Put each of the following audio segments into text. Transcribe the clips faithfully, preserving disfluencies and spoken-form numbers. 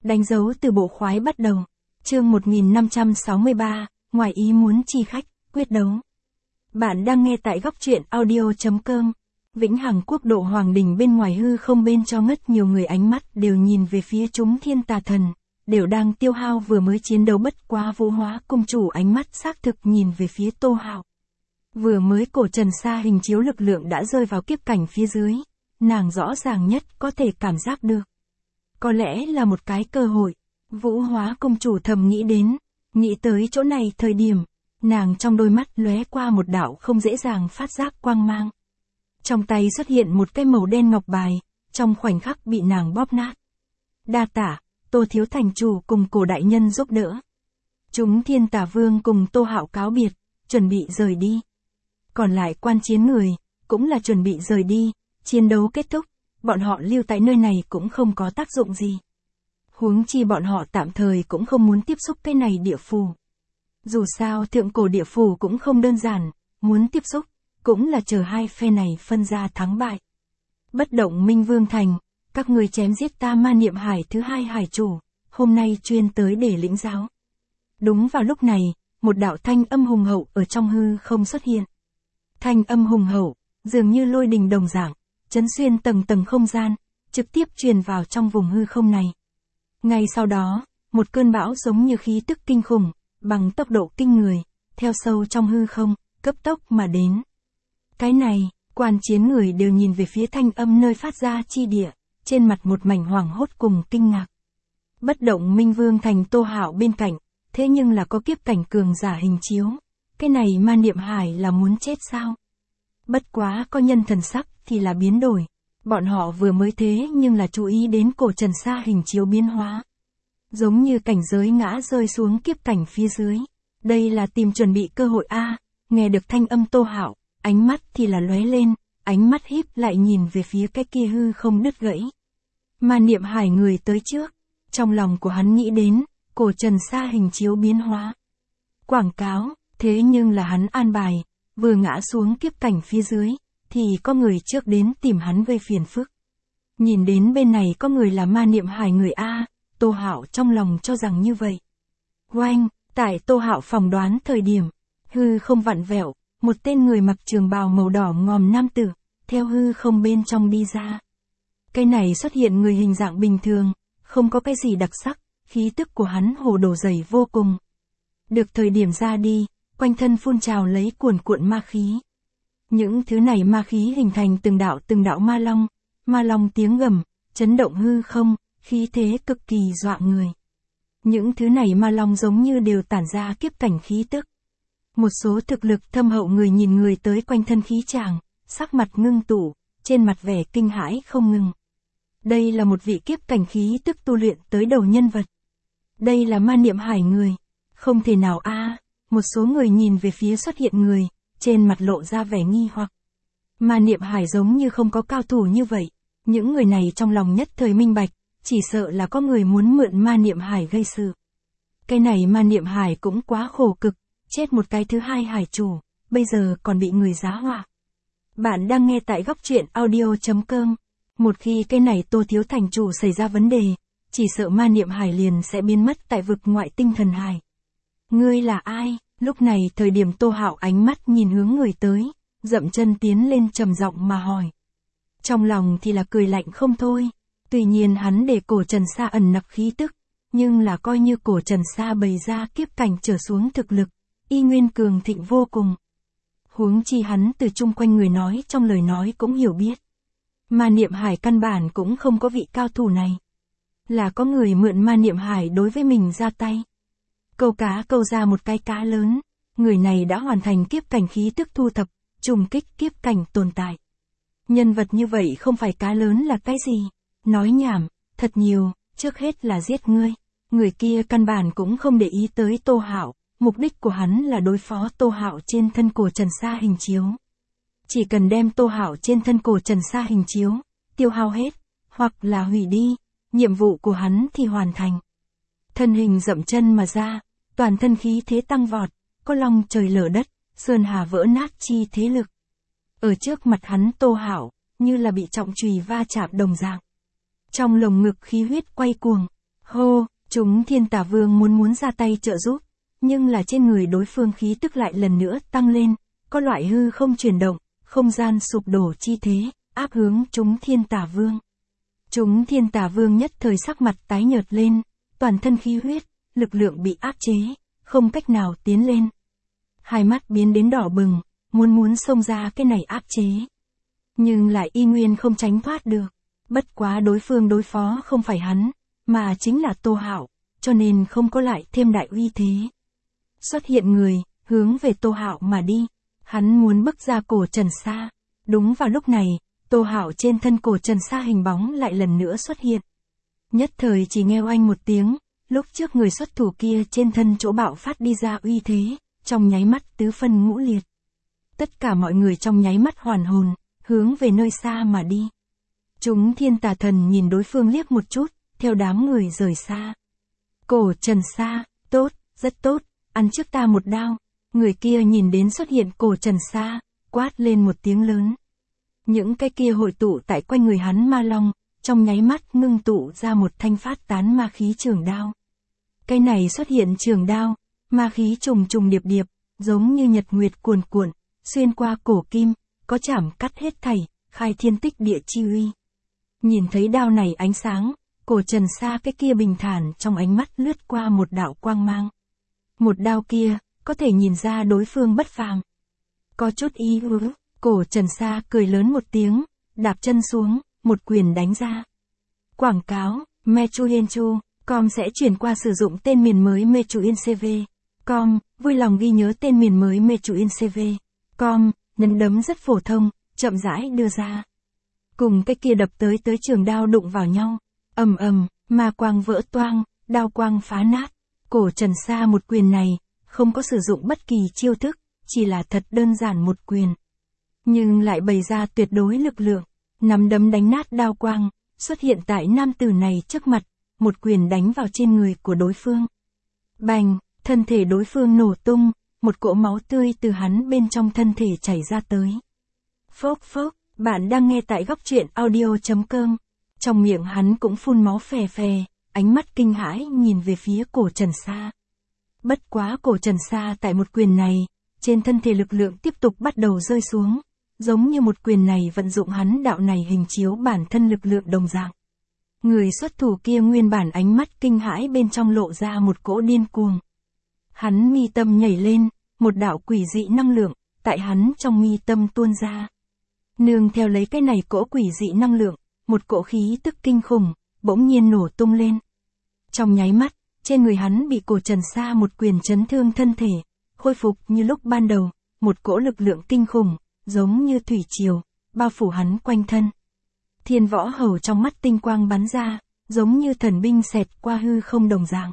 Đánh dấu từ bộ khoái bắt đầu. Chương một nghìn năm trăm sáu mươi ba, ngoài ý muốn chi khách, quyết đấu. Bạn đang nghe tại góc truyện audio chấm com. Vĩnh hằng quốc độ hoàng đình bên ngoài hư không bên cho ngất nhiều người ánh mắt đều nhìn về phía chúng thiên tà thần, đều đang tiêu hao vừa mới chiến đấu bất quá vũ hóa cung chủ ánh mắt xác thực nhìn về phía Tô Hạo. Vừa mới cổ trần sa hình chiếu lực lượng đã rơi vào kiếp cảnh phía dưới, nàng rõ ràng nhất có thể cảm giác được. Có lẽ là một cái cơ hội, vũ hóa cung chủ thầm nghĩ đến, nghĩ tới chỗ này thời điểm, nàng trong đôi mắt lóe qua một đạo không dễ dàng phát giác quang mang. Trong tay xuất hiện một cái màu đen ngọc bài, trong khoảnh khắc bị nàng bóp nát. Đa tả, Tô thiếu thành chủ cùng cổ đại nhân giúp đỡ. Chúng thiên tà vương cùng Tô Hạo cáo biệt, chuẩn bị rời đi. Còn lại quan chiến người, cũng là chuẩn bị rời đi, chiến đấu kết thúc, bọn họ lưu tại nơi này cũng không có tác dụng gì. Huống chi bọn họ tạm thời cũng không muốn tiếp xúc cái này địa phù. Dù sao thượng cổ địa phù cũng không đơn giản, muốn tiếp xúc, cũng là chờ hai phe này phân ra thắng bại. Bất động Minh Vương Thành, các người chém giết ta Ma Niệm Hải thứ hai hải chủ, hôm nay chuyên tới để lĩnh giáo. Đúng vào lúc này, một đạo thanh âm hùng hậu ở trong hư không xuất hiện. Thanh âm hùng hậu, dường như lôi đình đồng dạng, chấn xuyên tầng tầng không gian, trực tiếp truyền vào trong vùng hư không này. Ngay sau đó, một cơn bão giống như khí tức kinh khủng, bằng tốc độ kinh người, theo sâu trong hư không, cấp tốc mà đến. Cái này, quan chiến người đều nhìn về phía thanh âm nơi phát ra chi địa, trên mặt một mảnh hoảng hốt cùng kinh ngạc. Bất động Minh Vương Thành Tô Hạo bên cạnh, thế nhưng là có kiếp cảnh cường giả hình chiếu. Cái này Ma Niệm Hải là muốn chết sao? Bất quá có nhân thần sắc thì là biến đổi. Bọn họ vừa mới thế nhưng là chú ý đến cổ trần sa hình chiếu biến hóa. Giống như cảnh giới ngã rơi xuống kiếp cảnh phía dưới. Đây là tìm chuẩn bị cơ hội a. Nghe được thanh âm Tô Hạo, ánh mắt thì là lóe lên, ánh mắt híp lại nhìn về phía cái kia hư không đứt gãy. Ma Niệm Hải người tới trước, trong lòng của hắn nghĩ đến, cổ trần sa hình chiếu biến hóa. Quảng cáo, thế nhưng là hắn an bài, vừa ngã xuống kiếp cảnh phía dưới, thì có người trước đến tìm hắn gây phiền phức. Nhìn đến bên này có người là Ma Niệm Hải người A, Tô Hạo trong lòng cho rằng như vậy. Oanh, tại Tô Hạo phỏng đoán thời điểm, hư không vặn vẹo, một tên người mặc trường bào màu đỏ ngòm nam tử, theo hư không bên trong đi ra. Cái này xuất hiện người hình dạng bình thường, không có cái gì đặc sắc, khí tức của hắn hồ đồ dày vô cùng. Được thời điểm ra đi, quanh thân phun trào lấy cuồn cuộn ma khí. Những thứ này ma khí hình thành từng đạo từng đạo ma long, ma long tiếng gầm, chấn động hư không, khí thế cực kỳ dọa người. Những thứ này ma long giống như đều tản ra kiếp cảnh khí tức. Một số thực lực thâm hậu người nhìn người tới quanh thân khí tràng, sắc mặt ngưng tụ, trên mặt vẻ kinh hãi không ngừng. Đây là một vị kiếp cảnh khí tức tu luyện tới đầu nhân vật. Đây là Ma Niệm Hải người. Không thể nào a. Một số người nhìn về phía xuất hiện người, trên mặt lộ ra vẻ nghi hoặc. Ma Niệm Hải giống như không có cao thủ như vậy. Những người này trong lòng nhất thời minh bạch, chỉ sợ là có người muốn mượn Ma Niệm Hải gây sự. Cái này Ma Niệm Hải cũng quá khổ cực, chết một cái thứ hai hải chủ, bây giờ còn bị người giá họa. Bạn đang nghe tại góc truyện audio chấm com. Một khi cái này Tô thiếu thành chủ xảy ra vấn đề, chỉ sợ Ma Niệm Hải liền sẽ biến mất tại vực ngoại tinh thần hải. Ngươi là ai? Lúc này thời điểm Tô Hạo ánh mắt nhìn hướng người tới, dậm chân tiến lên trầm giọng mà hỏi. Trong lòng thì là cười lạnh không thôi, tuy nhiên hắn để cổ trần sa ẩn nặc khí tức, nhưng là coi như cổ trần sa bày ra kiếp cảnh trở xuống thực lực, y nguyên cường thịnh vô cùng. Huống chi hắn từ chung quanh người nói trong lời nói cũng hiểu biết. Ma Niệm Hải căn bản cũng không có vị cao thủ này. Là có người mượn Ma Niệm Hải đối với mình ra tay. Câu cá câu ra một cái cá lớn, người này đã hoàn thành kiếp cảnh khí tức thu thập, trùng kích kiếp cảnh tồn tại. Nhân vật như vậy không phải cá lớn là cái gì? Nói nhảm, thật nhiều, trước hết là giết ngươi. Người kia căn bản cũng không để ý tới Tô Hạo, mục đích của hắn là đối phó Tô Hạo trên thân cổ trần sa hình chiếu. Chỉ cần đem Tô Hạo trên thân cổ trần sa hình chiếu, tiêu hao hết, hoặc là hủy đi, nhiệm vụ của hắn thì hoàn thành. Thân hình dậm chân mà ra, toàn thân khí thế tăng vọt, có long trời lở đất, sơn hà vỡ nát chi thế lực. Ở trước mặt hắn Tô Hạo, như là bị trọng chùy va chạm đồng dạng. Trong lồng ngực khí huyết quay cuồng, hô, Chúng Thiên Tà Vương muốn muốn ra tay trợ giúp, nhưng là trên người đối phương khí tức lại lần nữa tăng lên, có loại hư không chuyển động, không gian sụp đổ chi thế, áp hướng chúng Thiên Tà Vương. Chúng Thiên Tà Vương nhất thời sắc mặt tái nhợt lên, toàn thân khí huyết, lực lượng bị áp chế, không cách nào tiến lên. Hai mắt biến đến đỏ bừng, muốn muốn xông ra cái này áp chế. Nhưng lại y nguyên không tránh thoát được. Bất quá đối phương đối phó không phải hắn, mà chính là Tô Hạo, cho nên không có lại thêm đại uy thế. Xuất hiện người, hướng về Tô Hạo mà đi. Hắn muốn bức ra cổ Trần Sa. Đúng vào lúc này, Tô Hạo trên thân cổ Trần Sa hình bóng lại lần nữa xuất hiện. Nhất thời chỉ nghe oanh một tiếng, lúc trước người xuất thủ kia trên thân chỗ bạo phát đi ra uy thế, trong nháy mắt tứ phân ngũ liệt. Tất cả mọi người trong nháy mắt hoàn hồn, hướng về nơi xa mà đi. Chúng Thiên Tà Thần nhìn đối phương liếc một chút, theo đám người rời xa. Cổ Trần Sa, tốt, rất tốt, ăn trước ta một đao. Người kia nhìn đến xuất hiện cổ Trần Sa, quát lên một tiếng lớn. Những cái kia hội tụ tại quanh người hắn ma long, trong nháy mắt ngưng tụ ra một thanh phát tán ma khí trường đao. Cái này xuất hiện trường đao, ma khí trùng trùng điệp điệp, giống như nhật nguyệt cuồn cuộn, xuyên qua cổ kim, có chảm cắt hết thảy, khai thiên tích địa chi uy. Nhìn thấy đao này ánh sáng, cổ Trần Sa cái kia bình thản trong ánh mắt lướt qua một đạo quang mang. Một đao kia, có thể nhìn ra đối phương bất phàm. Có chút ý hứ, cổ Trần Sa cười lớn một tiếng, đạp chân xuống, một quyền đánh ra. Quảng cáo, Mechuyenchu, com sẽ chuyển qua sử dụng tên miền mới Mechuyencv. Com, vui lòng ghi nhớ tên miền mới Mechuyencv. Com, nấn đấm rất phổ thông, chậm rãi đưa ra. Cùng cái kia đập tới tới trường đao đụng vào nhau. Ầm ầm, ma quang vỡ toang, đao quang phá nát. Cổ Trần Sa một quyền này, không có sử dụng bất kỳ chiêu thức, chỉ là thật đơn giản một quyền. Nhưng lại bày ra tuyệt đối lực lượng, nắm đấm đánh nát đao quang, xuất hiện tại nam tử này trước mặt, một quyền đánh vào trên người của đối phương. Bành, thân thể đối phương nổ tung, một cỗ máu tươi từ hắn bên trong thân thể chảy ra tới. Phốc phốc, bạn đang nghe tại góc truyện audio chấm com. Trong miệng hắn cũng phun máu phè phè, ánh mắt kinh hãi nhìn về phía cổ Trần Sa. Bất quá cổ Trần Sa tại một quyền này, trên thân thể lực lượng tiếp tục bắt đầu rơi xuống, giống như một quyền này vận dụng hắn đạo này hình chiếu bản thân lực lượng đồng dạng. Người xuất thủ kia nguyên bản ánh mắt kinh hãi bên trong lộ ra một cỗ điên cuồng. Hắn mi tâm nhảy lên, một đạo quỷ dị năng lượng, tại hắn trong mi tâm tuôn ra. Nương theo lấy cái này cỗ quỷ dị năng lượng, một cỗ khí tức kinh khủng, bỗng nhiên nổ tung lên. Trong nháy mắt, trên người hắn bị cổ Trần Sa một quyền chấn thương thân thể, khôi phục như lúc ban đầu, một cỗ lực lượng kinh khủng, giống như thủy triều, bao phủ hắn quanh thân. Thiên Võ Hầu trong mắt tinh quang bắn ra, giống như thần binh xẹt qua hư không đồng dạng.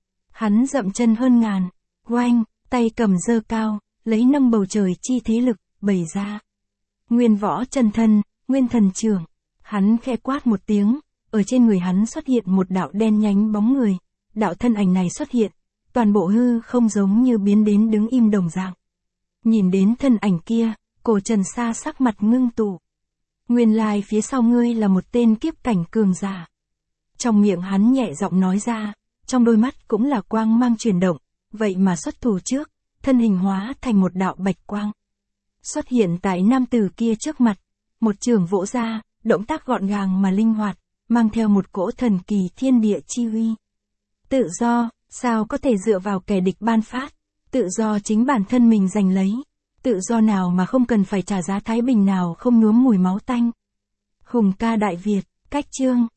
Hắn dậm chân hơn ngàn, oanh, tay cầm giơ cao, lấy nâng bầu trời chi thế lực, bày ra. Nguyên võ chân thân, nguyên thần trưởng. Hắn khẽ quát một tiếng, ở trên người hắn xuất hiện một đạo đen nhánh bóng người. Đạo thân ảnh này xuất hiện, toàn bộ hư không giống như biến đến đứng im đồng dạng. Nhìn đến thân ảnh kia, cổ Trần Sa sắc mặt ngưng tụ. Nguyên lai phía sau ngươi là một tên kiếp cảnh cường giả. Trong miệng hắn nhẹ giọng nói ra, trong đôi mắt cũng là quang mang chuyển động, vậy mà xuất thủ trước, thân hình hóa thành một đạo bạch quang. Xuất hiện tại nam tử kia trước mặt, một trường vỗ ra, động tác gọn gàng mà linh hoạt, mang theo một cỗ thần kỳ thiên địa chi uy. Tự do, sao có thể dựa vào kẻ địch ban phát, tự do chính bản thân mình giành lấy, tự do nào mà không cần phải trả giá thái bình nào không nhuốm mùi máu tanh. Hùng ca Đại Việt, cách chương.